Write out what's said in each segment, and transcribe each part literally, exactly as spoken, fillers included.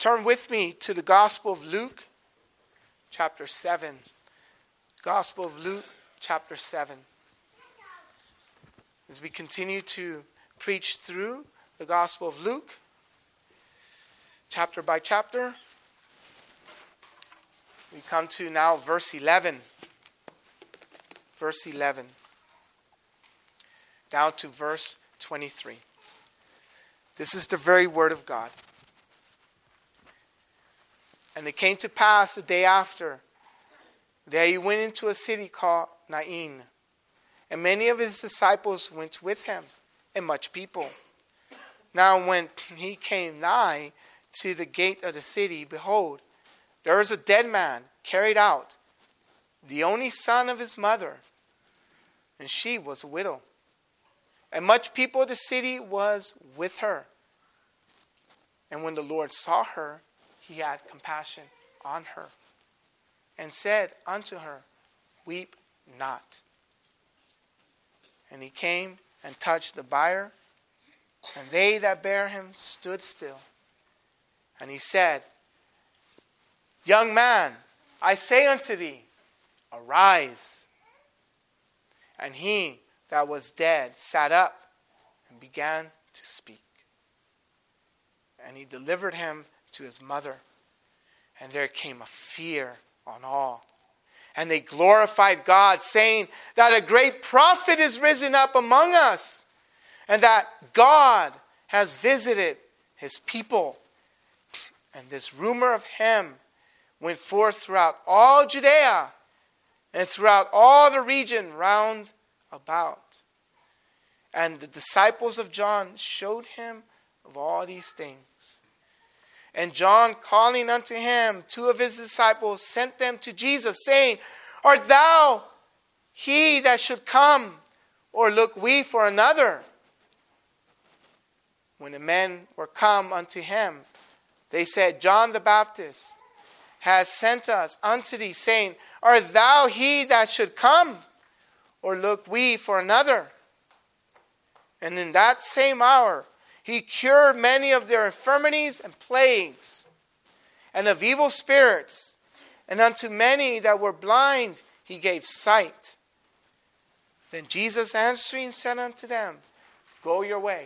Turn with me to the Gospel of Luke, chapter seven. Gospel of Luke, chapter seven. As we continue to preach through the Gospel of Luke, chapter by chapter, we come to now verse eleven. Verse eleven. Down to verse twenty-three. This is the very word of God. And it came to pass the day after that he went into a city called Nain. And many of his disciples went with him, and much people. Now when he came nigh to the gate of the city, behold, there was a dead man carried out, the only son of his mother, and she was a widow. And much people of the city was with her. And when the Lord saw her, he had compassion on her, and said unto her, Weep not. And he came and touched the bier, and they that bare him stood still. And he said, Young man, I say unto thee, arise. And he that was dead sat up and began to speak. And he delivered him to his mother. And there came a fear on all. And they glorified God, saying that a great prophet is risen up among us, and that God has visited his people. And this rumor of him went forth throughout all Judea and throughout all the region round about. And the disciples of John showed him of all these things. And John, calling unto him two of his disciples, sent them to Jesus, saying, Art thou he that should come, or look we for another? When the men were come unto him, they said, John the Baptist has sent us unto thee, saying, Art thou he that should come, or look we for another? And in that same hour he cured many of their infirmities and plagues, and of evil spirits, and unto many that were blind he gave sight. Then Jesus answering said unto them, Go your way,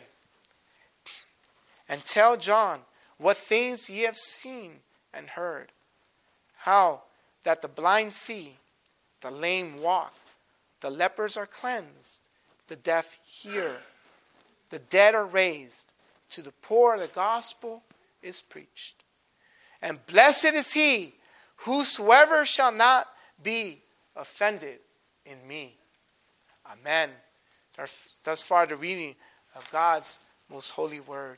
and tell John what things ye have seen and heard, how that the blind see, the lame walk, the lepers are cleansed, the deaf hear, the dead are raised, to the poor the gospel is preached. And blessed is he whosoever shall not be offended in me. Amen. Thus far the reading of God's most holy word.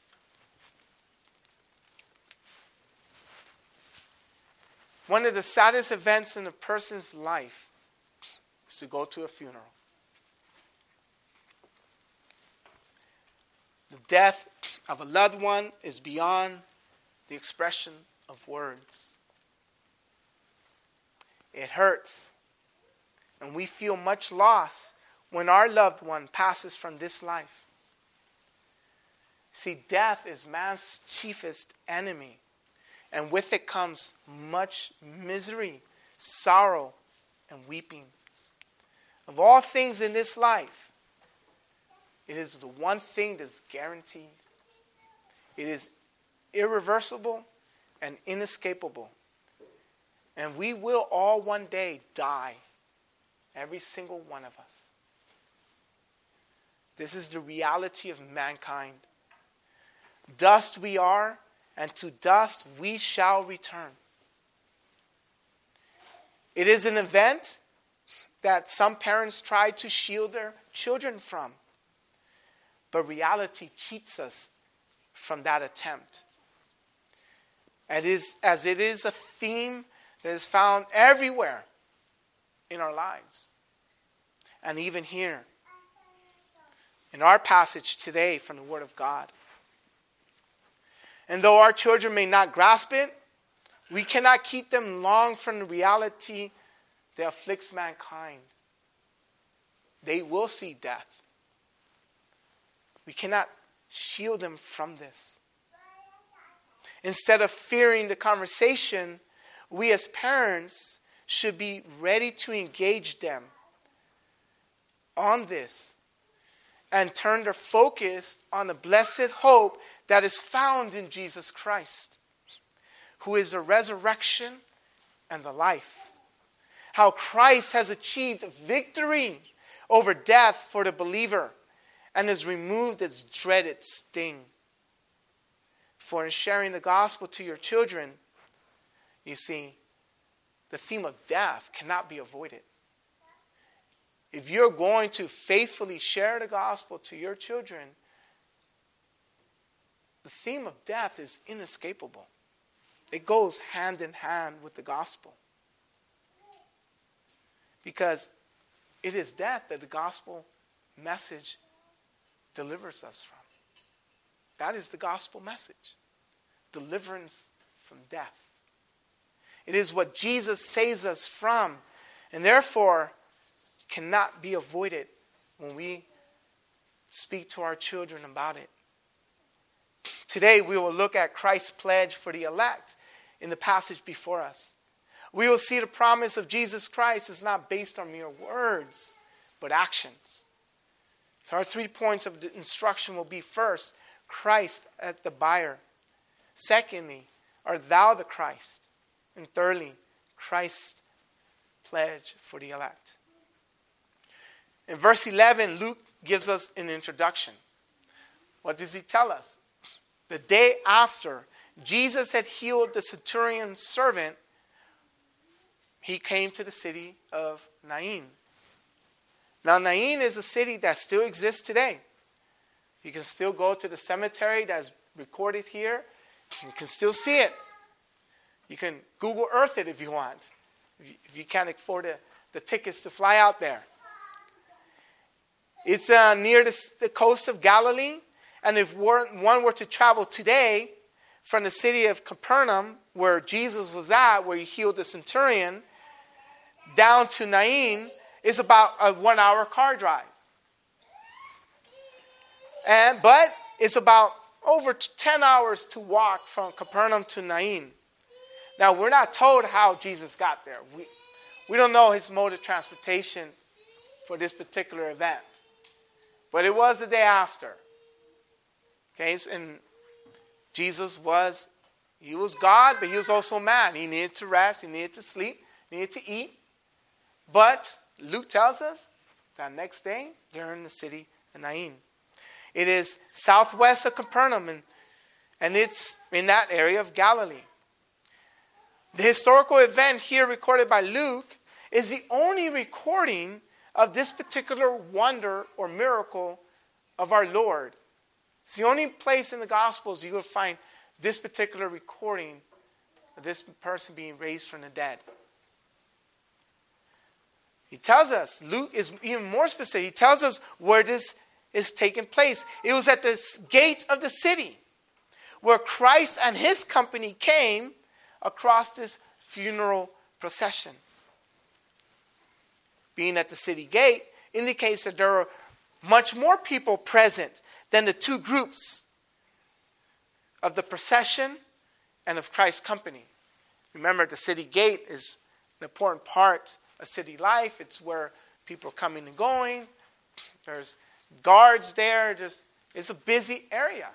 One of the saddest events in a person's life is to go to a funeral. The death of a loved one is beyond the expression of words. It hurts, and we feel much loss when our loved one passes from this life. See, death is man's chiefest enemy, and with it comes much misery, sorrow, and weeping. Of all things in this life, it is the one thing that's guaranteed. It is irreversible and inescapable. And we will all one day die. Every single one of us. This is the reality of mankind. Dust we are, and to dust we shall return. It is an event that some parents try to shield their children from. But reality cheats us from that attempt. And it is, as it is a theme that is found everywhere in our lives. And even here, in our passage today from the Word of God. And though our children may not grasp it, we cannot keep them long from the reality that afflicts mankind. They will see death. We cannot shield them from this. Instead of fearing the conversation, we as parents should be ready to engage them on this and turn their focus on the blessed hope that is found in Jesus Christ, who is the resurrection and the life. How Christ has achieved victory over death for the believer and has removed its dreaded sting. For in sharing the gospel to your children, you see, the theme of death cannot be avoided. If you're going to faithfully share the gospel to your children, the theme of death is inescapable. It goes hand in hand with the gospel. Because it is death that the gospel message delivers us from. That is the gospel message. Deliverance from death. It is what Jesus saves us from, and therefore cannot be avoided when we speak to our children about it. Today we will look at Christ's pledge for the elect in the passage before us. We will see the promise of Jesus Christ is not based on mere words, but actions. So our three points of the instruction will be: first, Christ as the buyer. Secondly, art thou the Christ? And thirdly, Christ's pledge for the elect. In verse eleven, Luke gives us an introduction. What does he tell us? The day after Jesus had healed the centurion's servant, he came to the city of Nain. Now, Nain is a city that still exists today. You can still go to the cemetery that's recorded here. You can still see it. You can Google Earth it if you want, if you, if you can't afford the, the tickets to fly out there. It's uh, near the, the coast of Galilee. And if one were to travel today from the city of Capernaum, where Jesus was at, where he healed the centurion, down to Nain, is about a one-hour car drive. And but it's about over ten hours to walk from Capernaum to Nain. Now, we're not told how Jesus got there. We, we don't know his mode of transportation for this particular event. But it was the day after. Okay, and Jesus was, he was God, but he was also man. He needed to rest, he needed to sleep, he needed to eat. But Luke tells us that next day, they're in the city of Nain. It is southwest of Capernaum, and, and it's in that area of Galilee. The historical event here recorded by Luke is the only recording of this particular wonder or miracle of our Lord. It's the only place in the Gospels you will find this particular recording of this person being raised from the dead. He tells us, Luke is even more specific. He tells us where this is taking place. It was at the gate of the city where Christ and his company came across this funeral procession. Being at the city gate indicates that there are much more people present than the two groups of the procession and of Christ's company. Remember, the city gate is an important part of city life. It's where people are coming and going. There's guards there. There's, it's a busy area.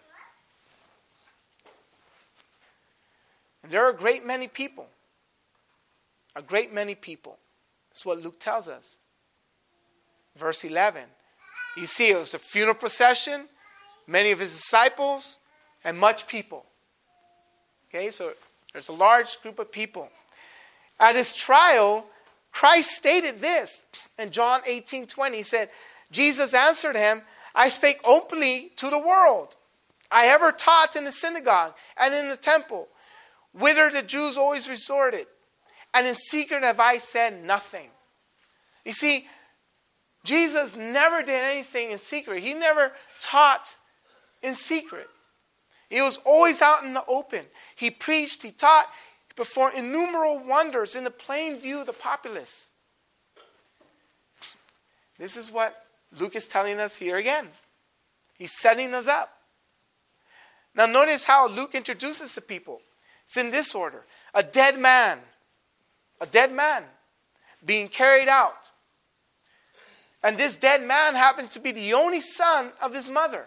And there are a great many people. A great many people. That's what Luke tells us. Verse eleven. You see, it was a funeral procession, many of his disciples, and much people. Okay, so there's a large group of people. At his trial, Christ stated this in John eighteen twenty. He said, Jesus answered him, I spake openly to the world. I ever taught in the synagogue and in the temple, whither the Jews always resorted. And in secret have I said nothing. You see, Jesus never did anything in secret. He never taught in secret. He was always out in the open. He preached, he taught, he performed innumerable wonders in the plain view of the populace. This is what Luke is telling us here again. He's setting us up. Now notice how Luke introduces the people. It's in this order. A dead man. A dead man being carried out. And this dead man happened to be the only son of his mother.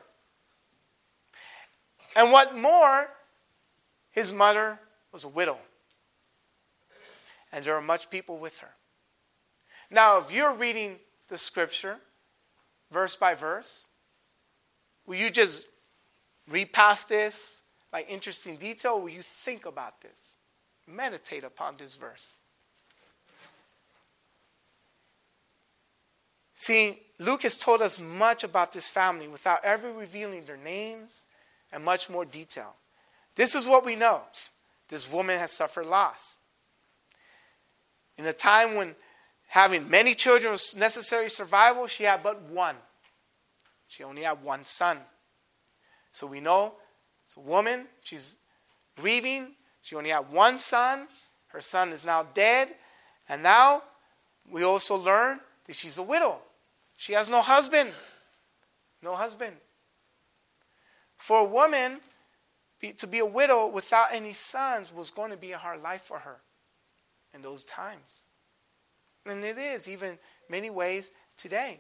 And what more, his mother was a widow. And there are much people with her. Now, if you're reading the scripture, verse by verse, will you just read past this, like interesting detail, or will you think about this? Meditate upon this verse. See, Luke has told us much about this family without ever revealing their names and much more detail. This is what we know. This woman has suffered loss. In a time when having many children was necessary survival, she had but one. She only had one son. So we know it's a woman. She's grieving. She only had one son. Her son is now dead. And now we also learn that she's a widow. She has no husband. No husband. For a woman be, to be a widow without any sons was going to be a hard life for her in those times. And it is, even many ways today.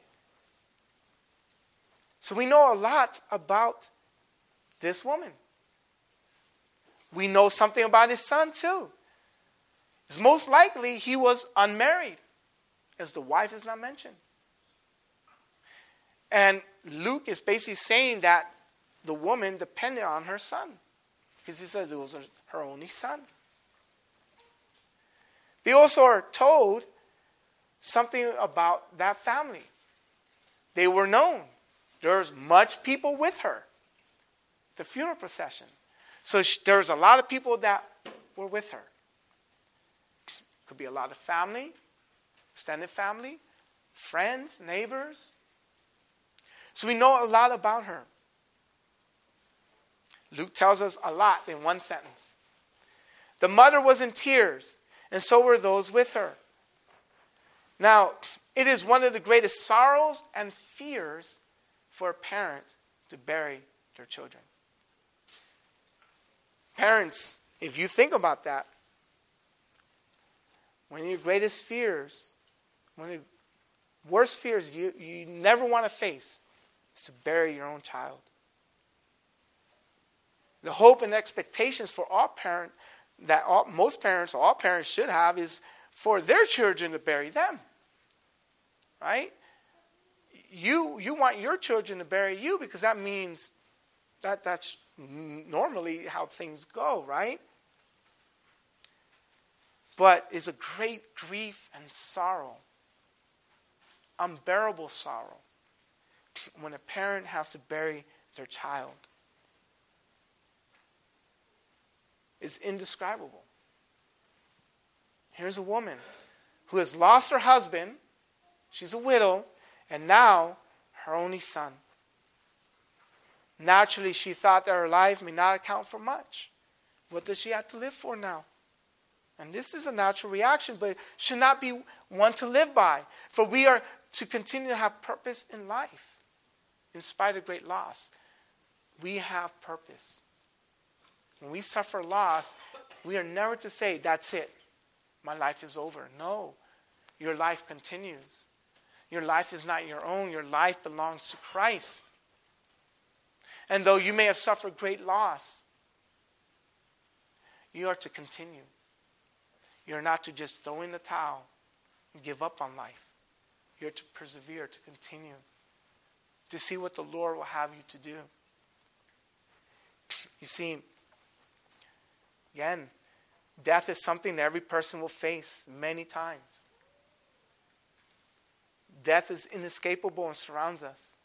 So we know a lot about this woman. We know something about his son too. It's most likely he was unmarried, as the wife is not mentioned. And Luke is basically saying that the woman depended on her son, because he says it was her only son. We also are told something about that family. They were known. There was much people with her. The funeral procession. So she, there was a lot of people that were with her. Could be a lot of family, extended family, friends, neighbors. So we know a lot about her. Luke tells us a lot in one sentence. The mother was in tears, and so were those with her. Now, it is one of the greatest sorrows and fears for a parent to bury their children. Parents, if you think about that, one of your greatest fears, one of the worst fears you, you never want to face is to bury your own child. The hope and expectations for all parents, that all, most parents, all parents should have, is for their children to bury them. Right? You you want your children to bury you, because that means that that's normally how things go, right? But it's a great grief and sorrow, unbearable sorrow, when a parent has to bury their child. It's indescribable. Here's a woman who has lost her husband. She's a widow, and now her only son. Naturally, she thought that her life may not account for much. What does she have to live for now? And this is a natural reaction, but it should not be one to live by. For we are to continue to have purpose in life. In spite of great loss, we have purpose. When we suffer loss, we are never to say, that's it. My life is over. No, your life continues. Your life is not your own. Your life belongs to Christ. And though you may have suffered great loss, you are to continue. You're not to just throw in the towel and give up on life. You're to persevere, to continue, to see what the Lord will have you to do. You see, again, death is something that every person will face many times. Death is inescapable and surrounds us.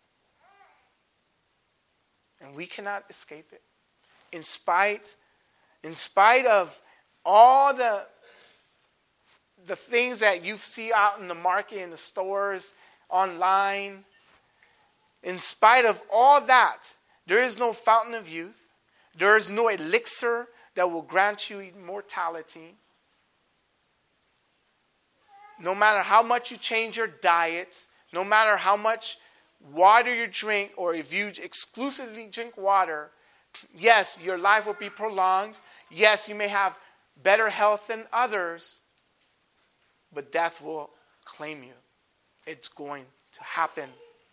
And we cannot escape it. In spite, in spite of all the, the things that you see out in the market, in the stores, online, in spite of all that, there is no fountain of youth. There is no elixir that will grant you immortality. No matter how much you change your diet, no matter how much water you drink, or if you exclusively drink water, Yes, your life will be prolonged. Yes, you may have better health than others. But death will claim you. It's going to happen.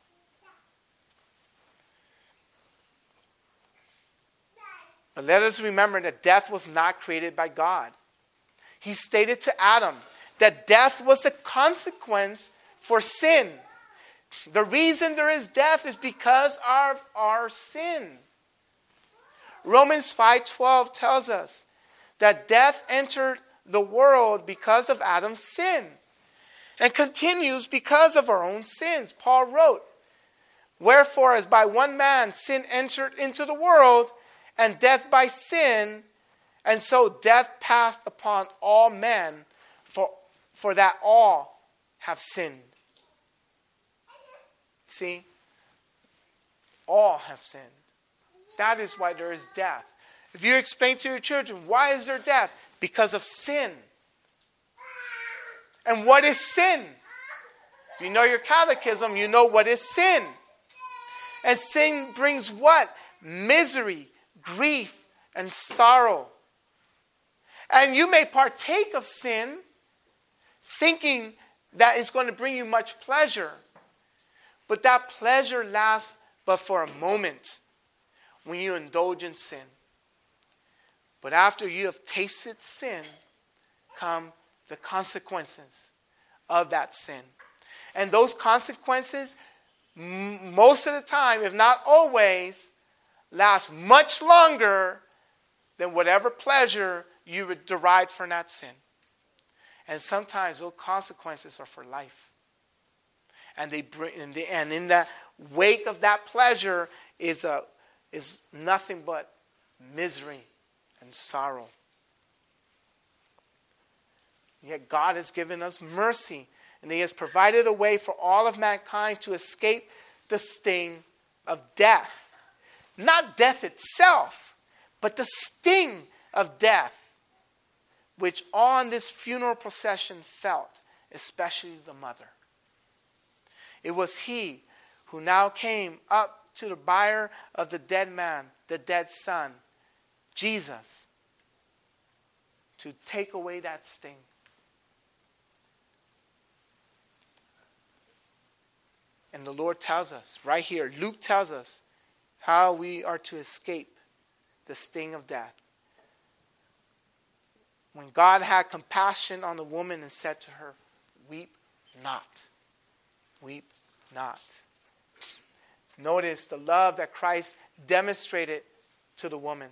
But let us remember that death was not created by God. He stated to Adam that death was a consequence for sin. The reason there is death is because of our sin. Romans five twelve tells us that death entered the world because of Adam's sin and continues because of our own sins. Paul wrote, "Wherefore, as by one man sin entered into the world, and death by sin, and so death passed upon all men, for, for that all have sinned." See? All have sinned. That is why there is death. If you explain to your children, why is there death? Because of sin. And what is sin? If you know your catechism, you know what is sin. And sin brings what? Misery, grief, and sorrow. And you may partake of sin thinking that it's going to bring you much pleasure. But that pleasure lasts but for a moment when you indulge in sin. But after you have tasted sin, come the consequences of that sin. And those consequences, m- most of the time, if not always, last much longer than whatever pleasure you would derive from that sin. And sometimes those consequences are for life. And they bring, and, they, and in the wake of that pleasure is a is nothing but misery and sorrow. Yet God has given us mercy, and He has provided a way for all of mankind to escape the sting of death. Not death itself, but the sting of death, which on this funeral procession felt, especially the mother. It was He who now came up to the bier of the dead man, the dead son, Jesus, to take away that sting. And the Lord tells us, right here, Luke tells us how we are to escape the sting of death. When God had compassion on the woman and said to her, "Weep not. Weep not." Notice the love that Christ demonstrated to the woman.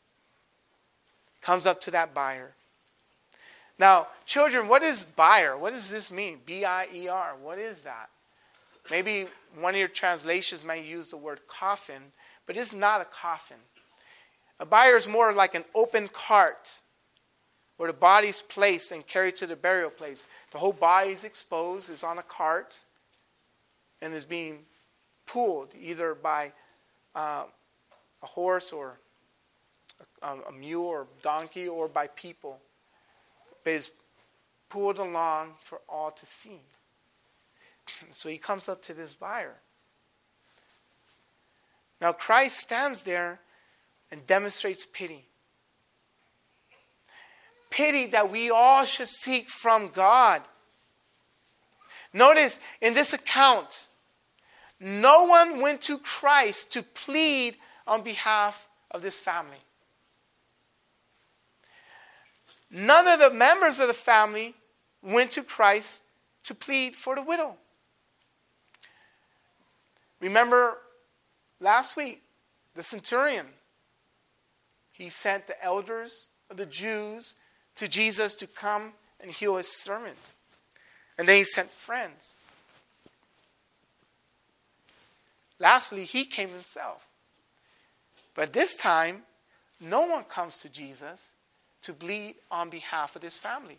Comes up to that bier. Now, children, what is bier? What does this mean? B I E R. What is that? Maybe one of your translations might use the word coffin, but it's not a coffin. A bier is more like an open cart where the body is placed and carried to the burial place. The whole body is exposed, is on a cart, and is being pulled either by uh, a horse or a, a mule or donkey or by people. But is pulled along for all to see. So he comes up to this bier. Now Christ stands there and demonstrates pity. Pity that we all should seek from God. Notice in this account, no one went to Christ to plead on behalf of this family. None of the members of the family went to Christ to plead for the widow. Remember last week, the centurion, he sent the elders of the Jews to Jesus to come and heal his servant. And then he sent friends. Lastly, he came himself. But this time, no one comes to Jesus to plead on behalf of this family.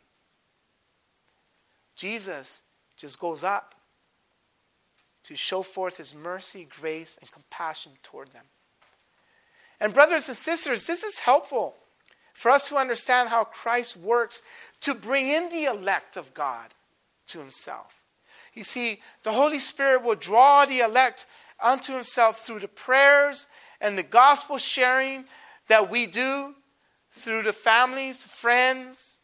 Jesus just goes up to show forth his mercy, grace, and compassion toward them. And brothers and sisters, this is helpful for us to understand how Christ works to bring in the elect of God to himself. You see, the Holy Spirit will draw the elect unto himself through the prayers and the gospel sharing that we do through the families, friends,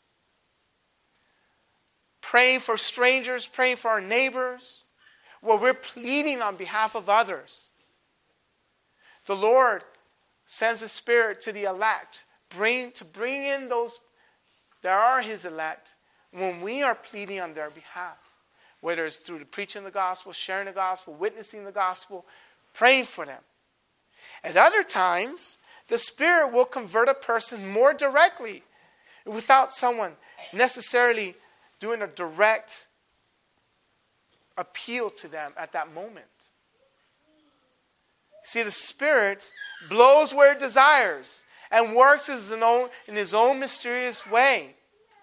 praying for strangers, praying for our neighbors, where we're pleading on behalf of others. The Lord sends the Spirit to the elect, bring, to bring in those that are His elect when we are pleading on their behalf. Whether it's through the preaching of the gospel, sharing the gospel, witnessing the gospel, praying for them. At other times, the Spirit will convert a person more directly without someone necessarily doing a direct appeal to them at that moment. See, the Spirit blows where it desires and works in his own, in his own mysterious way.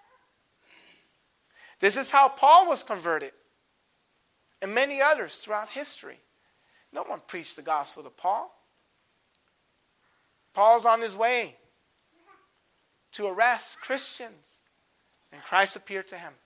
This is how Paul was converted, and many others throughout history. No one preached the gospel to Paul. Paul's on his way to arrest Christians, and Christ appeared to him.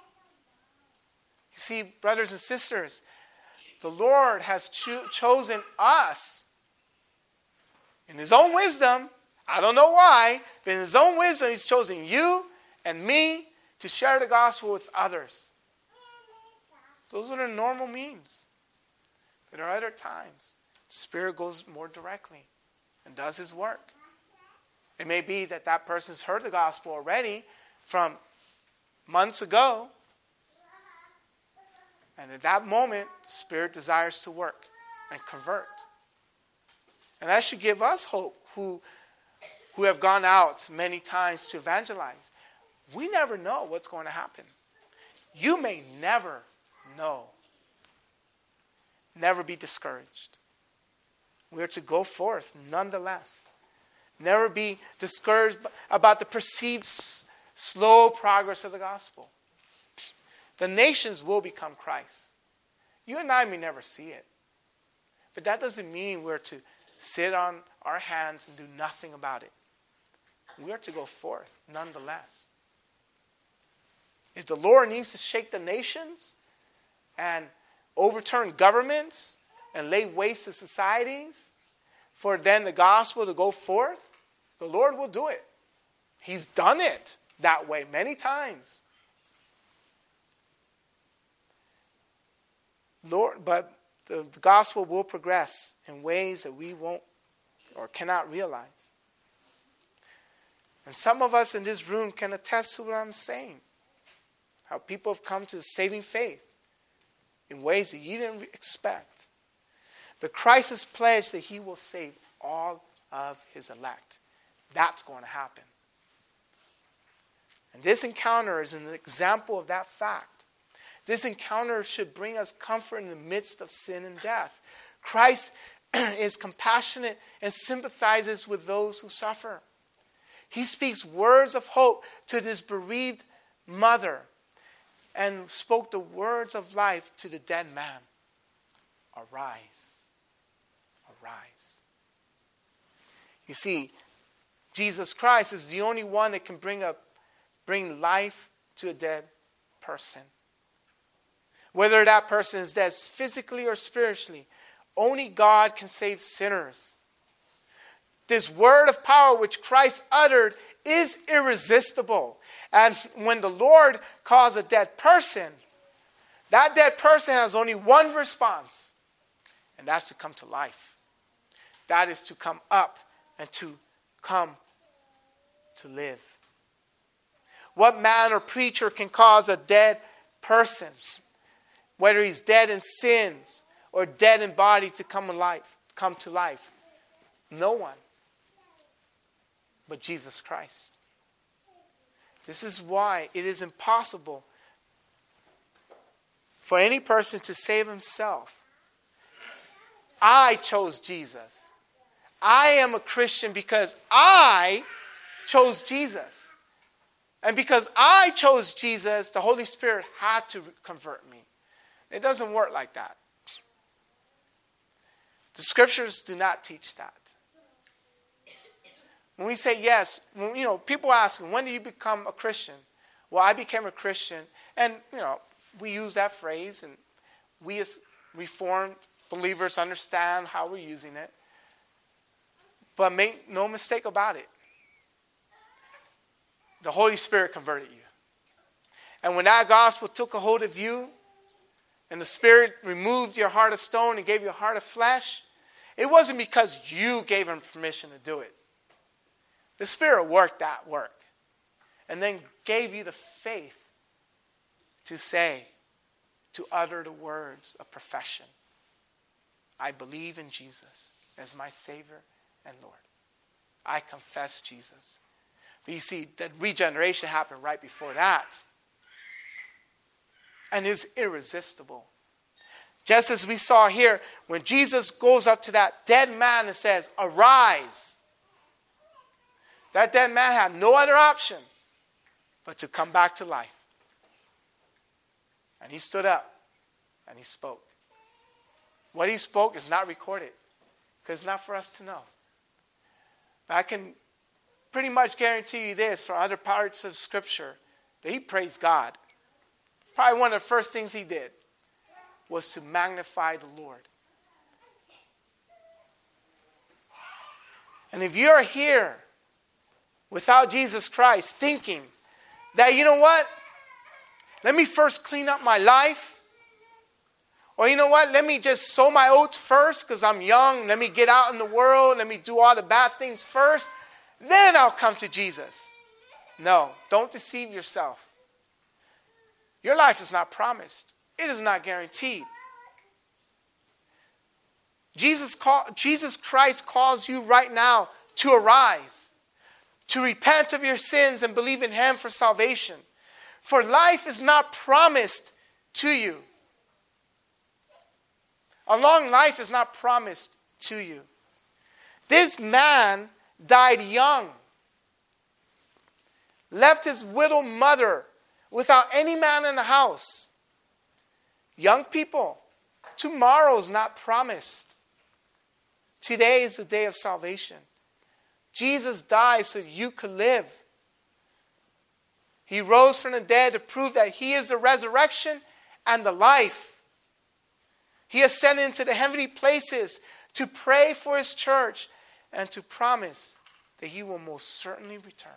You see, brothers and sisters, the Lord has cho- chosen us in His own wisdom. I don't know why, but in His own wisdom, He's chosen you and me to share the gospel with others. Those are the normal means. But there are other times the Spirit goes more directly and does His work. It may be that that person's heard the gospel already from months ago. And at that moment, the Spirit desires to work and convert. And that should give us hope who, who have gone out many times to evangelize. We never know what's going to happen. You may never know. Never be discouraged. We are to go forth nonetheless. Never be discouraged about the perceived s- slow progress of the gospel. The nations will become Christ. You and I may never see it. But that doesn't mean we're to sit on our hands and do nothing about it. We are to go forth nonetheless. If the Lord needs to shake the nations and overturn governments and lay waste to societies for then the gospel to go forth, the Lord will do it. He's done it that way many times. Lord, but the, the gospel will progress in ways that we won't or cannot realize. And some of us in this room can attest to what I'm saying. How people have come to saving faith in ways that you didn't expect. But Christ has pledged that He will save all of His elect. That's going to happen. And this encounter is an example of that fact. This encounter should bring us comfort in the midst of sin and death. Christ is compassionate and sympathizes with those who suffer. He speaks words of hope to this bereaved mother and spoke the words of life to the dead man. Arise. Arise. You see, Jesus Christ is the only one that can bring up, bring life to a dead person. Whether that person is dead physically or spiritually, only God can save sinners. This word of power which Christ uttered is irresistible. And when the Lord calls a dead person, that dead person has only one response, and that's to come to life. That is to come up and to come to live. What man or preacher can cause a dead person, whether he's dead in sins or dead in body, to come alive, come to life? No one but Jesus Christ. This is why it is impossible for any person to save himself. I chose Jesus. I am a Christian because I chose Jesus. And because I chose Jesus, the Holy Spirit had to convert me. It doesn't work like that. The scriptures do not teach that. When we say yes, when, you know, people ask, when do you become a Christian? Well, I became a Christian. And, you know, we use that phrase, and we as Reformed believers understand how we're using it. But make no mistake about it. The Holy Spirit converted you. And when that gospel took a hold of you, and the Spirit removed your heart of stone and gave you a heart of flesh, it wasn't because you gave him permission to do it. The Spirit worked that work. And then gave you the faith to say, to utter the words of profession. I believe in Jesus as my Savior and Lord. I confess Jesus. But you see, that regeneration happened right before that. And it's irresistible. Just as we saw here, when Jesus goes up to that dead man and says, arise. That dead man had no other option but to come back to life. And he stood up and he spoke. What he spoke is not recorded because it's not for us to know. But I can pretty much guarantee you this for other parts of Scripture, that he praised God. Probably one of the first things he did was to magnify the Lord. And if you're here without Jesus Christ thinking that, you know what, let me first clean up my life, or you know what, let me just sow my oats first because I'm young, let me get out in the world, let me do all the bad things first, then I'll come to Jesus. No, don't deceive yourself. Your life is not promised. It is not guaranteed. Jesus, call, Jesus Christ calls you right now to arise, to repent of your sins and believe in him for salvation. For life is not promised to you. A long life is not promised to you. This man died young, left his widowed mother without any man in the house. Young people, tomorrow is not promised. Today is the day of salvation. Jesus died so you could live. He rose from the dead to prove that he is the resurrection and the life. He ascended into the heavenly places to pray for his church and to promise that he will most certainly return.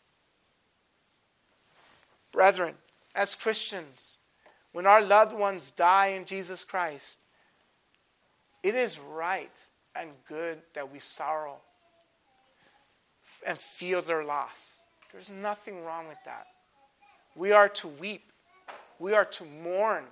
Brethren, as Christians, when our loved ones die in Jesus Christ, it is right and good that we sorrow and feel their loss. There's nothing wrong with that. We are to weep. We are to mourn.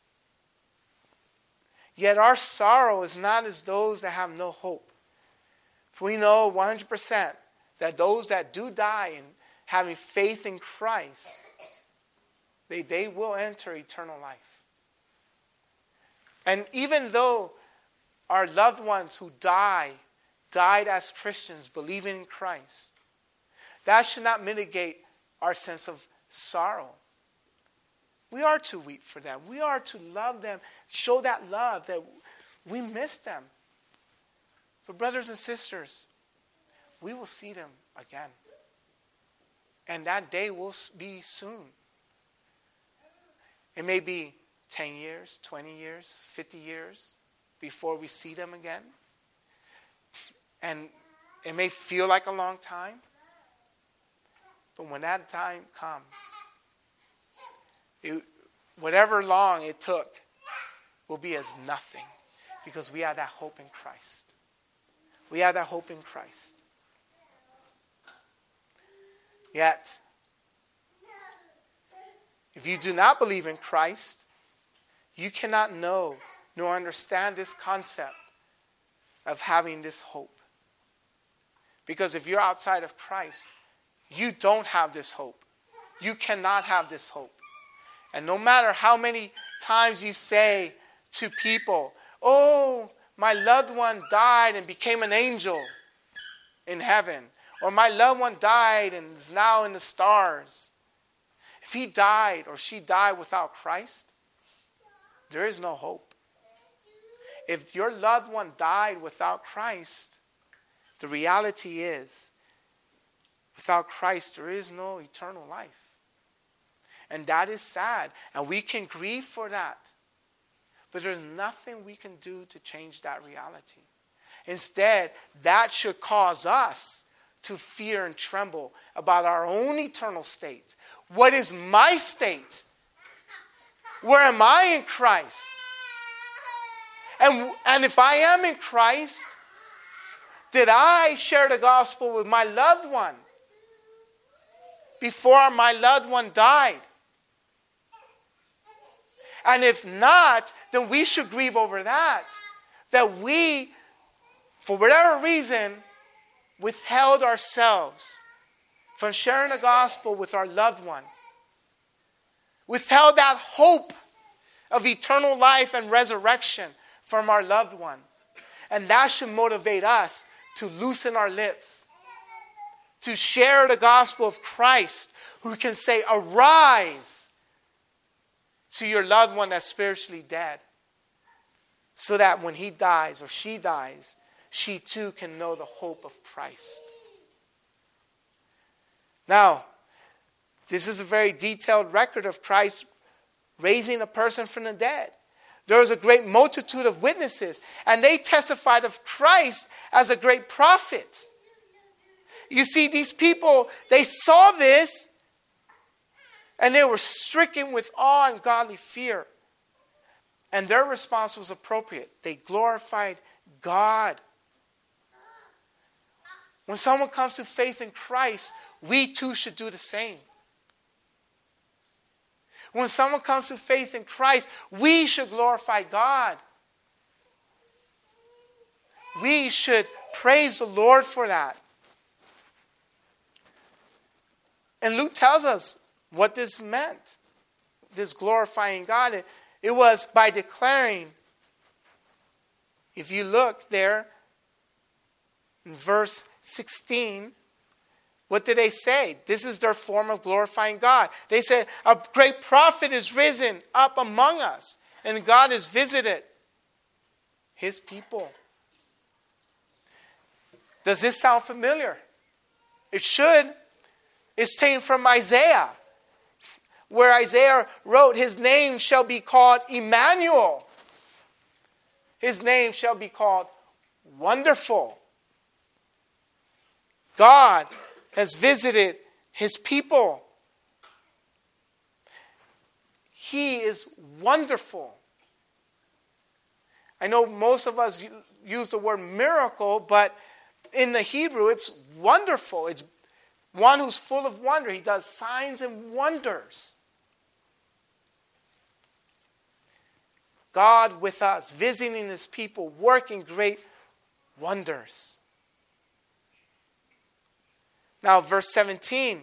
Yet our sorrow is not as those that have no hope. For we know one hundred percent that those that do die in having faith in Christ, they, they will enter eternal life. And even though our loved ones who die, died as Christians, believing in Christ, that should not mitigate our sense of sorrow. We are to weep for them. We are to love them, show that love that we miss them. But brothers and sisters, we will see them again. And that day will be soon. It may be ten years, twenty years, fifty years before we see them again. And it may feel like a long time. But when that time comes, it, whatever long it took will be as nothing, because we have that hope in Christ. We have that hope in Christ. Yet, if you do not believe in Christ, you cannot know nor understand this concept of having this hope. Because if you're outside of Christ, you don't have this hope. You cannot have this hope. And no matter how many times you say to people, oh, my loved one died and became an angel in heaven, or my loved one died and is now in the stars. If he died or she died without Christ, there is no hope. If your loved one died without Christ, the reality is, without Christ, there is no eternal life. And that is sad. And we can grieve for that. But there's nothing we can do to change that reality. Instead, that should cause us to fear and tremble about our own eternal state. What is my state? Where am I in Christ? And, and if I am in Christ, did I share the gospel with my loved one before my loved one died? And if not, then we should grieve over that. That we, for whatever reason, withheld ourselves from sharing the gospel with our loved one. Withheld that hope of eternal life and resurrection from our loved one. And that should motivate us to loosen our lips, to share the gospel of Christ, who can say, arise to your loved one that's spiritually dead, so that when he dies or she dies, she too can know the hope of Christ. Now, this is a very detailed record of Christ raising a person from the dead. There was a great multitude of witnesses, and they testified of Christ as a great prophet. You see, these people, they saw this, and they were stricken with awe and godly fear. And their response was appropriate. They glorified God. When someone comes to faith in Christ, we too should do the same. When someone comes to faith in Christ, we should glorify God. We should praise the Lord for that. And Luke tells us what this meant, this glorifying God. It, it was by declaring, if you look there in verse sixteen, what did they say? This is their form of glorifying God. They said, a great prophet is risen up among us, and God has visited his people. Does this sound familiar? It should. It's taken from Isaiah, where Isaiah wrote, his name shall be called Emmanuel. His name shall be called Wonderful. God has visited his people. He is wonderful. I know most of us use the word miracle, but in the Hebrew it's wonderful. It's one who's full of wonder. He does signs and wonders. God with us, visiting his people, working great wonders. Now, verse seventeen.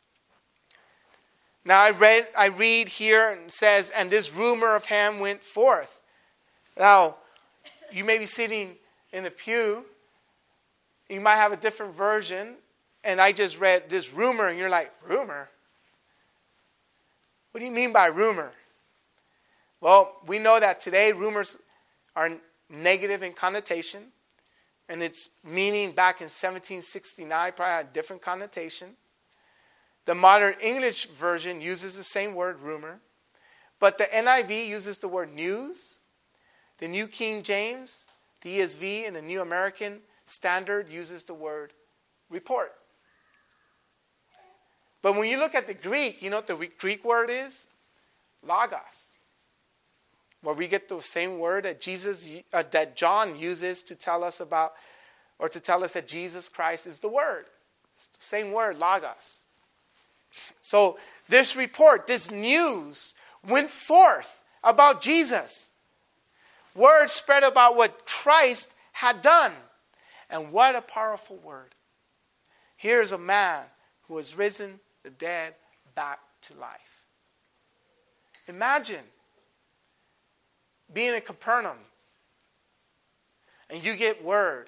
Now, I read, I read here and it says, and this rumor of him went forth. Now, you may be sitting in a pew. You might have a different version. And I just read this rumor, and you're like, rumor? What do you mean by rumor? Well, we know that today rumors are negative in connotation. And its meaning back in seventeen sixty-nine probably had a different connotation. The modern English version uses the same word, rumor. But the N I V uses the word news. The New King James, the E S V, and the New American Standard uses the word report. But when you look at the Greek, you know what the Greek word is? Logos. Where we get the same word that Jesus, uh, that John uses to tell us about, or to tell us that Jesus Christ is the Word. It's the same word, logos. So this report, this news, went forth about Jesus. Word spread about what Christ had done. And what a powerful word. Here's a man who has risen the dead back to life. Imagine being in Capernaum, and you get word.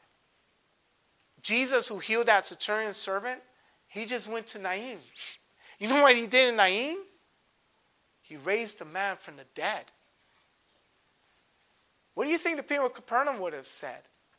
Jesus, who healed that centurion servant, he just went to Nain. You know what he did in Nain? He raised the man from the dead. What do you think the people of Capernaum would have said?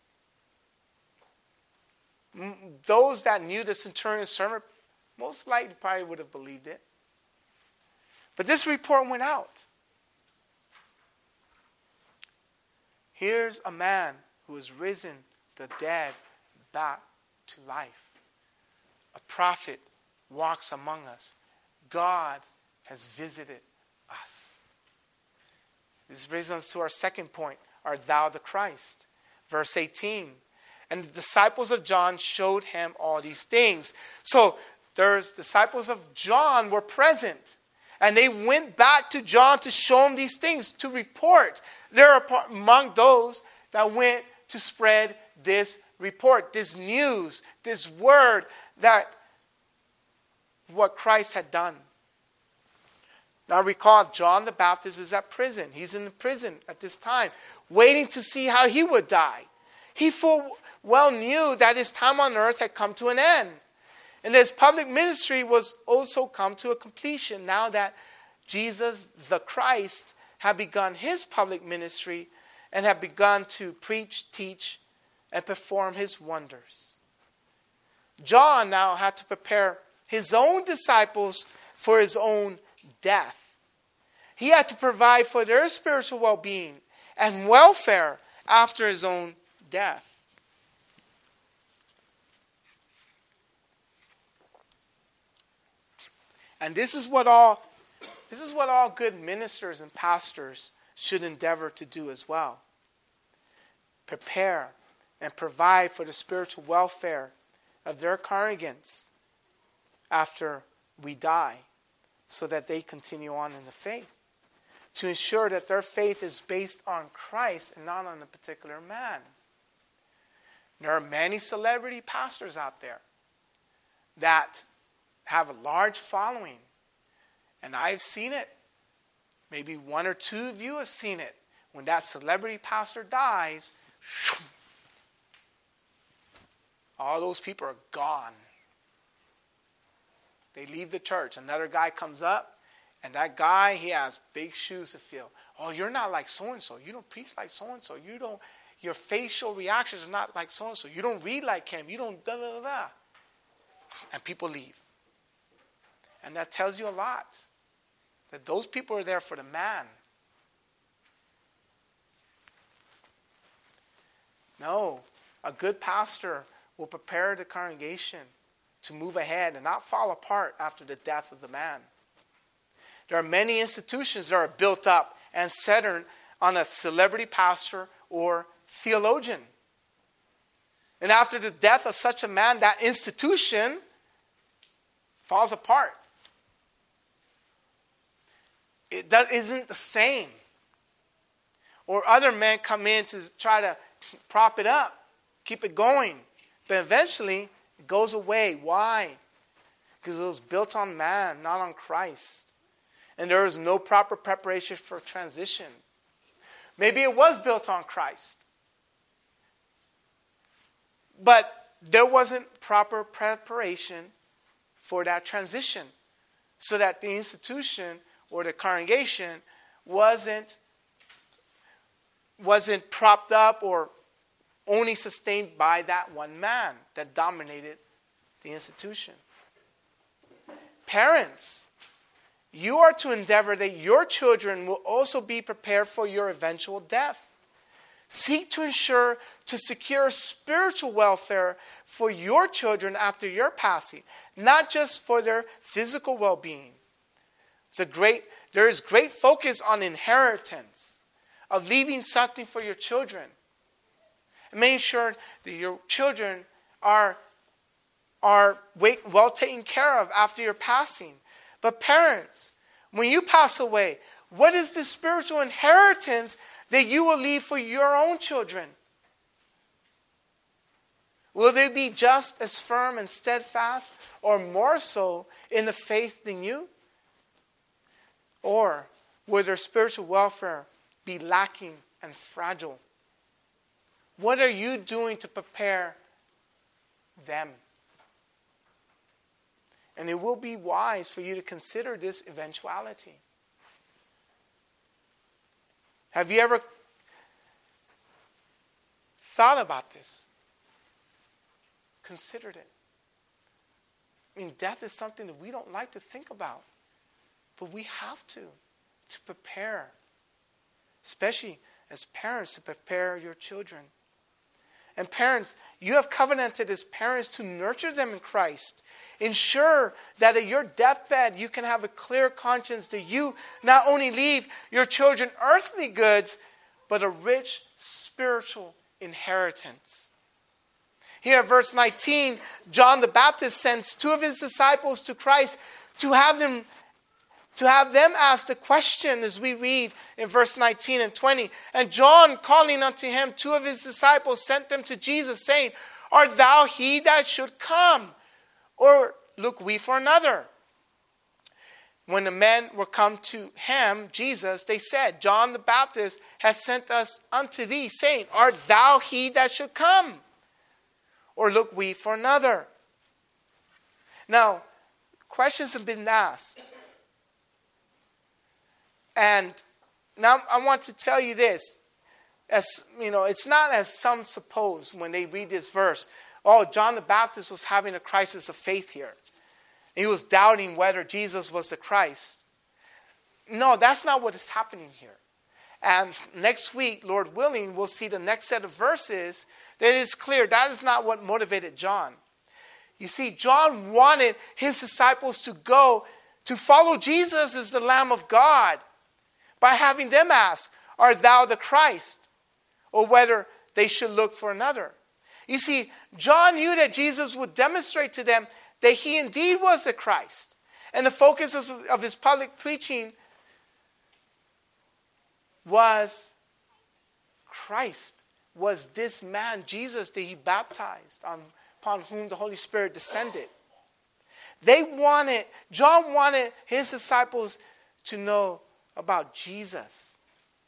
Those that knew the centurion servant most likely probably would have believed it. But this report went out. Here's a man who has risen the dead back to life. A prophet walks among us. God has visited us. This brings us to our second point. Art thou the Christ? Verse eighteen. And the disciples of John showed him all these things. So there's disciples of John were present. And they went back to John to show him these things, to report. They're among those that went to spread this report, this news, this word that what Christ had done. Now recall, John the Baptist is at prison. He's in prison at this time, waiting to see how he would die. He full well knew that his time on earth had come to an end. And his public ministry was also come to a completion now that Jesus the Christ had begun his public ministry and had begun to preach, teach, and perform his wonders. John now had to prepare his own disciples for his own death. He had to provide for their spiritual well-being and welfare after his own death. And this is what all this is what all good ministers and pastors should endeavor to do as well. Prepare and provide for the spiritual welfare of their congregants after we die, so that they continue on in the faith. To ensure that their faith is based on Christ and not on a particular man. There are many celebrity pastors out there that have a large following. And I've seen it. Maybe one or two of you have seen it. When that celebrity pastor dies, all those people are gone. They leave the church. Another guy comes up, and that guy, he has big shoes to fill. Oh, you're not like so-and-so. You don't preach like so-and-so. You don't, your facial reactions are not like so-and-so. You don't read like him. You don't da da da da. And people leave. And that tells you a lot. That those people are there for the man. No, a good pastor will prepare the congregation to move ahead and not fall apart after the death of the man. There are many institutions that are built up and centered on a celebrity pastor or theologian. And after the death of such a man, that institution falls apart. It does, isn't the same. Or other men come in to try to prop it up, keep it going. But eventually, it goes away. Why? Because it was built on man, not on Christ. And there was no proper preparation for transition. Maybe it was built on Christ. But there wasn't proper preparation for that transition. So that the institution or the congregation wasn't, wasn't propped up or only sustained by that one man that dominated the institution. Parents, you are to endeavor that your children will also be prepared for your eventual death. Seek to ensure to secure spiritual welfare for your children after your passing, not just for their physical well-being. It's a great, there is great focus on inheritance, of leaving something for your children. And making sure that your children are, are well taken care of after your passing. But parents, when you pass away, what is the spiritual inheritance that you will leave for your own children? Will they be just as firm and steadfast, or more so in the faith than you? Or will their spiritual welfare be lacking and fragile? What are you doing to prepare them? And it will be wise for you to consider this eventuality. Have you ever thought about this? Considered it? I mean, death is something that we don't like to think about. But we have to, to prepare. Especially as parents, to prepare your children. And parents, you have covenanted as parents to nurture them in Christ. Ensure that at your deathbed you can have a clear conscience that you not only leave your children earthly goods, but a rich spiritual inheritance. Here at verse nineteen, John the Baptist sends two of his disciples to Christ to have them to have them ask the question, as we read in verse nineteen and twenty. And John, calling unto him two of his disciples, sent them to Jesus, saying, Art thou he that should come? Or look we for another? When the men were come to him, Jesus, they said, John the Baptist has sent us unto thee, saying, Art thou he that should come? Or look we for another? Now, questions have been asked. And now I want to tell you this. As you know, it's not as some suppose when they read this verse. Oh, John the Baptist was having a crisis of faith here. He was doubting whether Jesus was the Christ. No, that's not what is happening here. And next week, Lord willing, we'll see the next set of verses that is clear. That is not what motivated John. You see, John wanted his disciples to go to follow Jesus as the Lamb of God by having them ask, Art thou the Christ? Or whether they should look for another. You see, John knew that Jesus would demonstrate to them that he indeed was the Christ. And the focus of, of his public preaching was Christ, was this man, Jesus, that he baptized, on, upon whom the Holy Spirit descended. They wanted, John wanted his disciples to know about Jesus.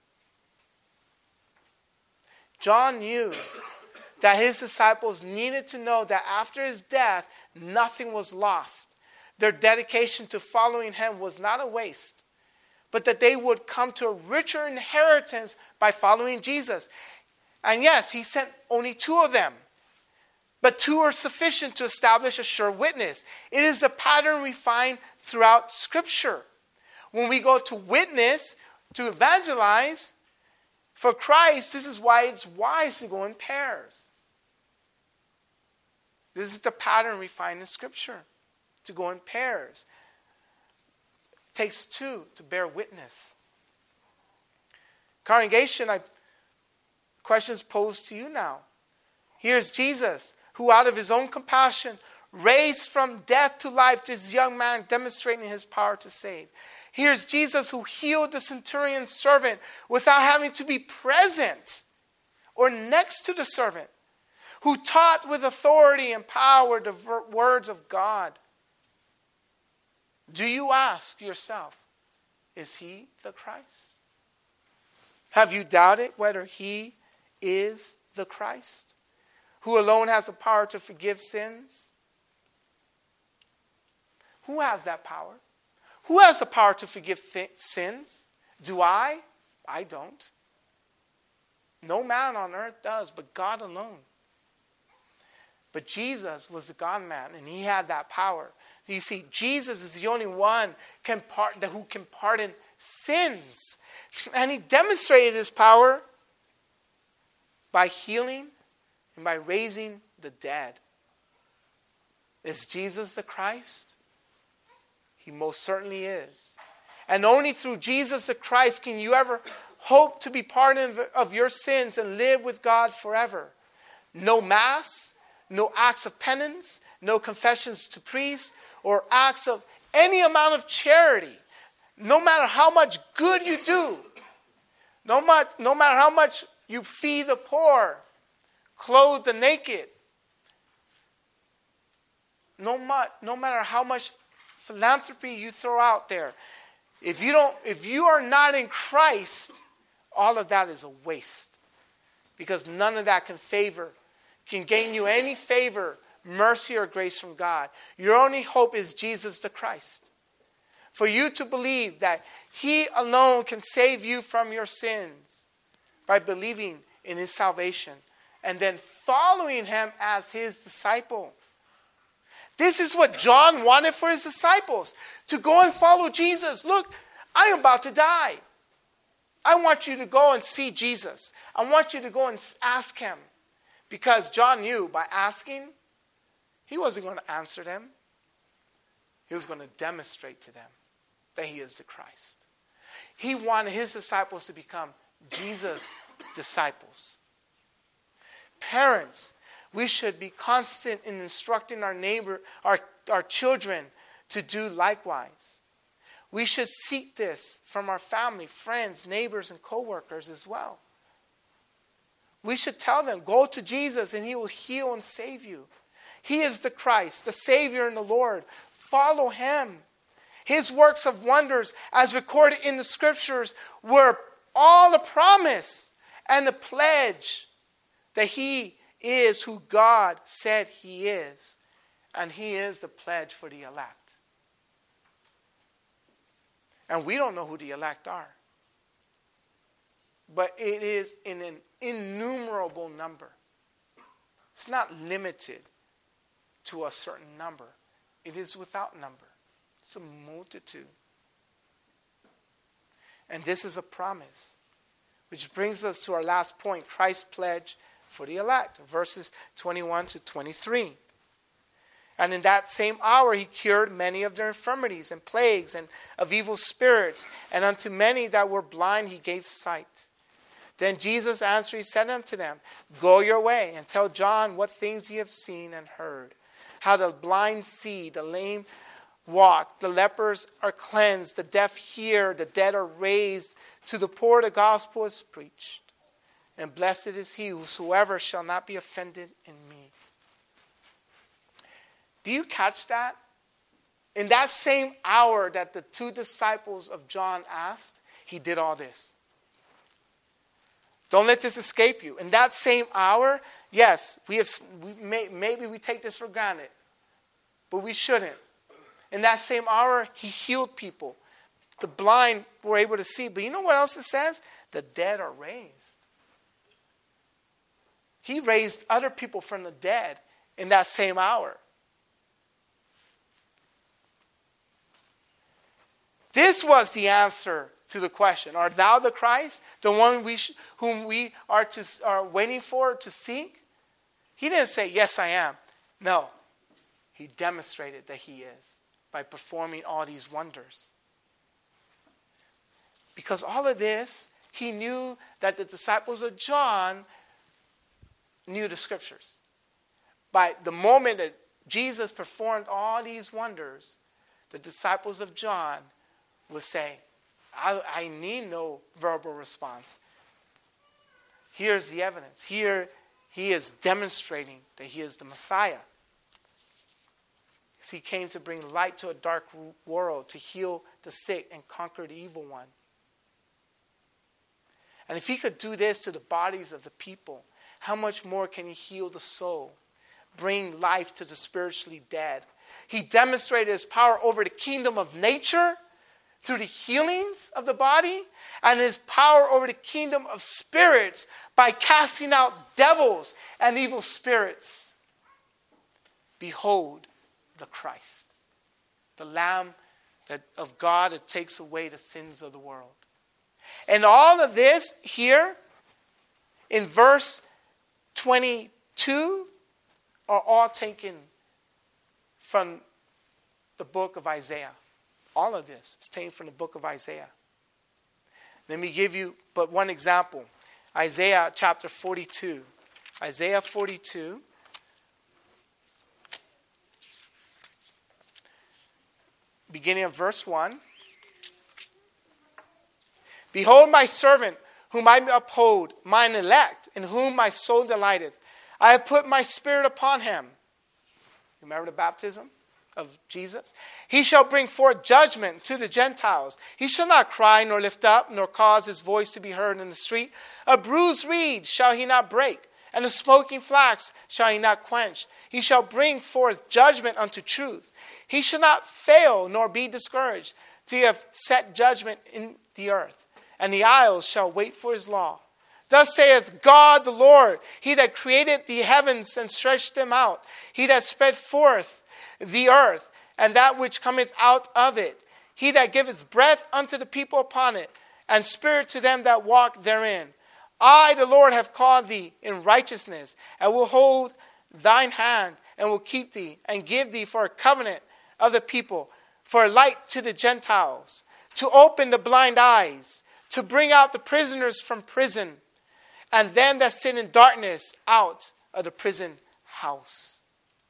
John knew that his disciples needed to know that after his death, nothing was lost. Their dedication to following him was not a waste, but that they would come to a richer inheritance by following Jesus. And yes, he sent only two of them, but two are sufficient to establish a sure witness. It is a pattern we find throughout Scripture. When we go to witness, to evangelize for Christ, this is why it's wise to go in pairs. This is the pattern we find in Scripture, to go in pairs. It takes two to bear witness. Congregation, I questions posed to you now. Here's Jesus, who out of his own compassion raised from death to life this young man, demonstrating his power to save. Here's Jesus, who healed the centurion's servant without having to be present or next to the servant, who taught with authority and power the words of God. Do you ask yourself, is he the Christ? Have you doubted whether he is the Christ, who alone has the power to forgive sins? Who has that power? Who has the power to forgive th- sins? Do I? I don't. No man on earth does, but God alone. But Jesus was the God-man, and he had that power. You see, Jesus is the only one can part, who can pardon sins. And he demonstrated his power by healing and by raising the dead. Is Jesus the Christ? He most certainly is. And only through Jesus the Christ can you ever hope to be pardoned of your sins and live with God forever. No mass, no acts of penance, no confessions to priests, or acts of any amount of charity. No matter how much good you do, no, much, no matter how much you feed the poor, clothe the naked, no, mu- no matter how much philanthropy you throw out there, if you don't, if you are not in Christ, all of that is a waste, because none of that can favor, can gain you any favor, mercy, or grace from God. Your only hope is Jesus the Christ. For you to believe that he alone can save you from your sins by believing in his salvation and then following him as his disciple. This is what John wanted for his disciples, to go and follow Jesus. Look, I am about to die. I want you to go and see Jesus. I want you to go and ask him. Because John knew by asking, he wasn't going to answer them. He was going to demonstrate to them that he is the Christ. He wanted his disciples to become Jesus' disciples. Parents, we should be constant in instructing our neighbor, our, our children to do likewise. We should seek this from our family, friends, neighbors, and co-workers as well. We should tell them, go to Jesus and he will heal and save you. He is the Christ, the Savior and the Lord. Follow him. His works of wonders, as recorded in the scriptures, were all a promise and a pledge that he is who God said he is. And he is the pledge for the elect. And we don't know who the elect are. But it is in an innumerable number. It's not limited to a certain number. It is without number. It's a multitude. And this is a promise. Which brings us to our last point, Christ's pledge for the elect. Verses twenty-one to twenty-three. And in that same hour he cured many of their infirmities and plagues and of evil spirits. And unto many that were blind he gave sight. Then Jesus answered, he said unto them, go your way and tell John what things ye have seen and heard. How the blind see, the lame walk, the lepers are cleansed, the deaf hear, the dead are raised, to the poor the gospel is preached. And blessed is he whosoever shall not be offended in me. Do you catch that? In that same hour that the two disciples of John asked, he did all this. Don't let this escape you. In that same hour, yes, we have we may, maybe we take this for granted, but we shouldn't. In that same hour, he healed people. The blind were able to see. But you know what else it says? The dead are raised. He raised other people from the dead in that same hour. This was the answer to the question, art thou the Christ, the one we sh- whom we are to are waiting for to seek? He didn't say, yes, I am. No, he demonstrated that he is by performing all these wonders. Because all of this, he knew that the disciples of John knew the scriptures. By the moment that Jesus performed all these wonders, the disciples of John would say, I, I need no verbal response. Here's the evidence. Here he is demonstrating that he is the Messiah. He came to bring light to a dark world, to heal the sick and conquer the evil one. And if he could do this to the bodies of the people, how much more can he heal the soul, bring life to the spiritually dead? He demonstrated his power over the kingdom of nature through the healings of the body, and his power over the kingdom of spirits by casting out devils and evil spirits. Behold the Christ, the Lamb that, of God that takes away the sins of the world. And all of this here in verse twenty-two are all taken from the book of Isaiah. All of this is taken from the book of Isaiah. Let me give you but one example. Isaiah chapter forty-two. Isaiah forty-two. Beginning of verse one. Behold my servant, whom I uphold, mine elect, in whom my soul delighteth. I have put my spirit upon him. Remember the baptism of Jesus? He shall bring forth judgment to the Gentiles. He shall not cry nor lift up, nor cause his voice to be heard in the street. A bruised reed shall he not break, and a smoking flax shall he not quench. He shall bring forth judgment unto truth. He shall not fail nor be discouraged, till he have set judgment in the earth, and the isles shall wait for his law. Thus saith God the Lord, he that created the heavens and stretched them out, he that spread forth the earth, and that which cometh out of it, he that giveth breath unto the people upon it, and spirit to them that walk therein. I, the Lord, have called thee in righteousness, and will hold thine hand, and will keep thee, and give thee for a covenant of the people, for a light to the Gentiles, to open the blind eyes, to bring out the prisoners from prison, and them that sit in darkness out of the prison house.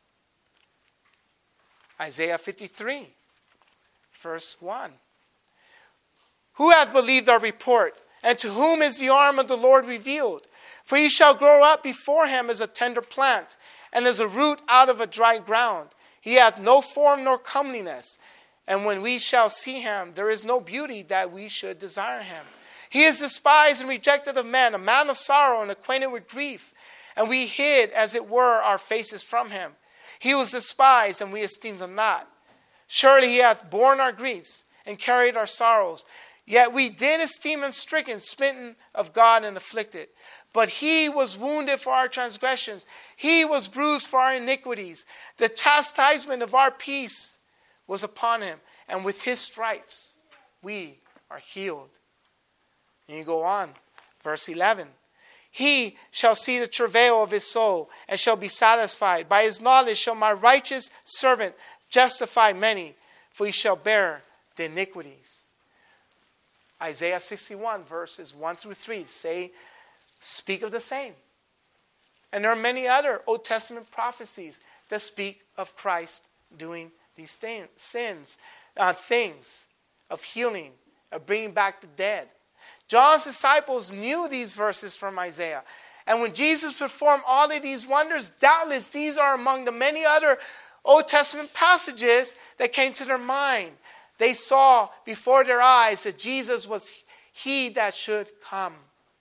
Isaiah fifty-three, verse one. Who hath believed our report? And to whom is the arm of the Lord revealed? For he shall grow up before him as a tender plant, and as a root out of a dry ground. He hath no form nor comeliness. And when we shall see him, there is no beauty that we should desire him. He is despised and rejected of men, a man of sorrow and acquainted with grief. And we hid, as it were, our faces from him. He was despised, and we esteemed him not. Surely he hath borne our griefs and carried our sorrows. Yet we did esteem him stricken, smitten of God, and afflicted. But he was wounded for our transgressions. He was bruised for our iniquities. The chastisement of our peace was upon him. And with his stripes we are healed. And you go on. Verse eleven. He shall see the travail of his soul, and shall be satisfied. By his knowledge shall my righteous servant justify many, for he shall bear the iniquities. Isaiah sixty-one, verses one through three, say, speak of the same. And there are many other Old Testament prophecies that speak of Christ doing these things, sins, uh, things of healing, of bringing back the dead. John's disciples knew these verses from Isaiah. And when Jesus performed all of these wonders, doubtless these are among the many other Old Testament passages that came to their mind. They saw before their eyes that Jesus was he that should come.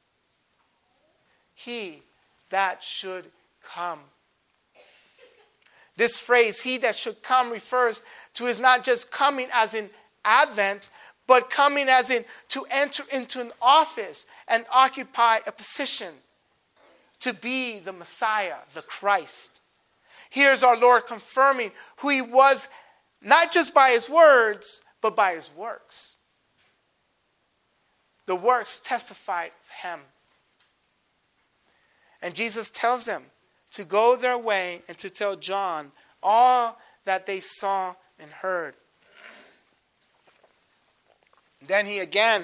He that should come. This phrase, he that should come, refers to his not just coming as in Advent, but coming as in to enter into an office and occupy a position. To be the Messiah, the Christ. Here's our Lord confirming who he was, not just by his words, but by his works. The works testified of him. And Jesus tells them to go their way and to tell John all that they saw and heard. Then he again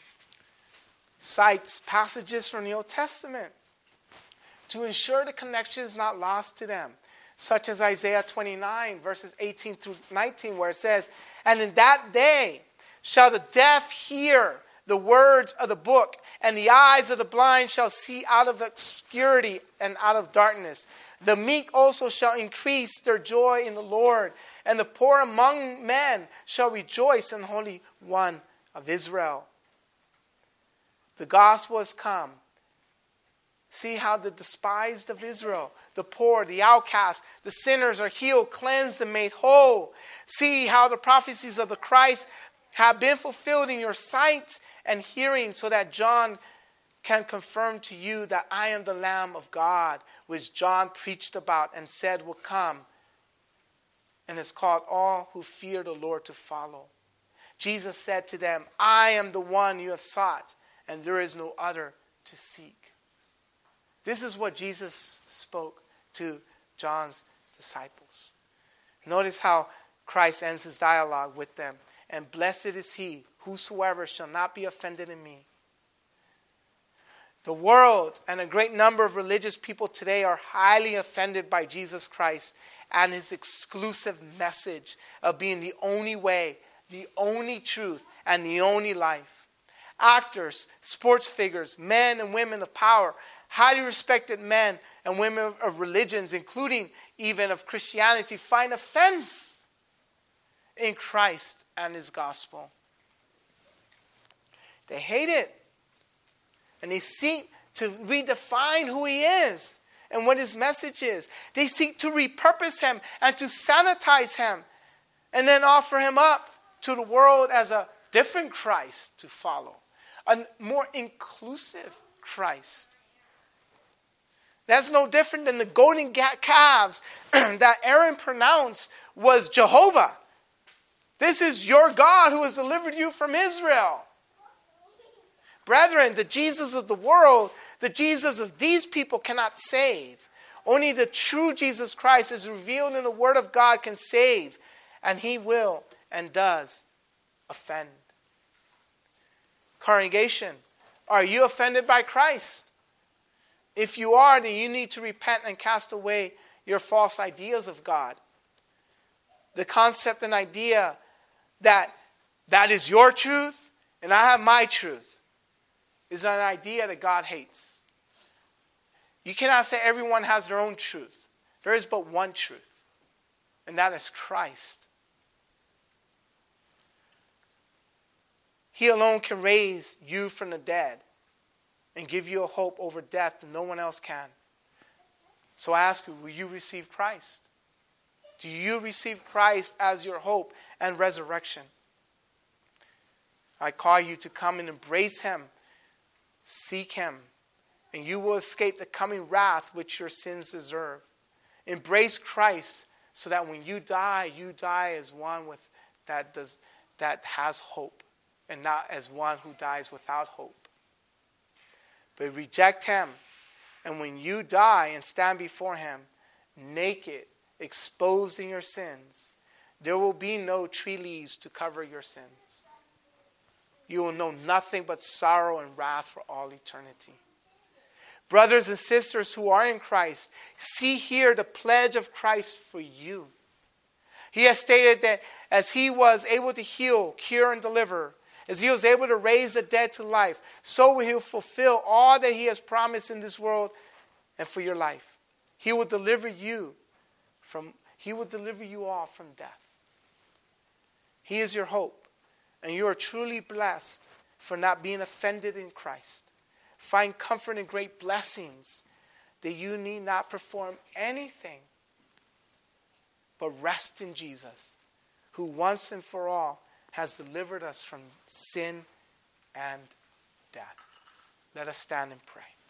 cites passages from the Old Testament to ensure the connection is not lost to them, such as Isaiah twenty-nine, verses eighteen through nineteen, where it says, and in that day shall the deaf hear the words of the book, and the eyes of the blind shall see out of obscurity and out of darkness. The meek also shall increase their joy in the Lord, and the poor among men shall rejoice in the Holy One of Israel. The gospel has come. See how the despised of Israel, the poor, the outcast, the sinners are healed, cleansed, and made whole. See how the prophecies of the Christ have been fulfilled in your sight and hearing, so that John can confirm to you that I am the Lamb of God, which John preached about and said will come, and has called all who fear the Lord to follow. Jesus said to them, I am the one you have sought, and there is no other to seek. This is what Jesus spoke to John's disciples. Notice how Christ ends his dialogue with them. And blessed is he, whosoever shall not be offended in me. The world and a great number of religious people today are highly offended by Jesus Christ and his exclusive message of being the only way, the only truth, and the only life. Actors, sports figures, men and women of power, highly respected men and women of religions, including even of Christianity, find offense in Christ and his gospel. They hate it. And they seek to redefine who he is and what his message is. They seek to repurpose him and to sanitize him and then offer him up to the world as a different Christ to follow. A more inclusive Christ. That's no different than the golden calves that Aaron pronounced was Jehovah. This is your God who has delivered you from Israel. Brethren, the Jesus of the world The Jesus of these people cannot save. Only the true Jesus Christ is revealed in the Word of God can save. And He will and does offend. Congregation, are you offended by Christ? If you are, then you need to repent and cast away your false ideas of God. The concept and idea that that is your truth and I have my truth is an idea that God hates. You cannot say everyone has their own truth. There is but one truth, and that is Christ. He alone can raise you from the dead and give you a hope over death that no one else can. So I ask you, will you receive Christ? Do you receive Christ as your hope and resurrection? I call you to come and embrace Him. Seek Him. And you will escape the coming wrath which your sins deserve. Embrace Christ so that when you die, you die as one with that does that has hope, and not as one who dies without hope. But reject Him, and when you die and stand before Him, naked, exposed in your sins, there will be no tree leaves to cover your sins. You will know nothing but sorrow and wrath for all eternity. Brothers and sisters who are in Christ, see here the pledge of Christ for you. He has stated that as He was able to heal, cure, and deliver, as He was able to raise the dead to life, so will He fulfill all that He has promised in this world and for your life. He will deliver you from, He will deliver you all from death. He is your hope, and you are truly blessed for not being offended in Christ. Find comfort and great blessings that you need not perform anything but rest in Jesus, who once and for all has delivered us from sin and death. Let us stand and pray.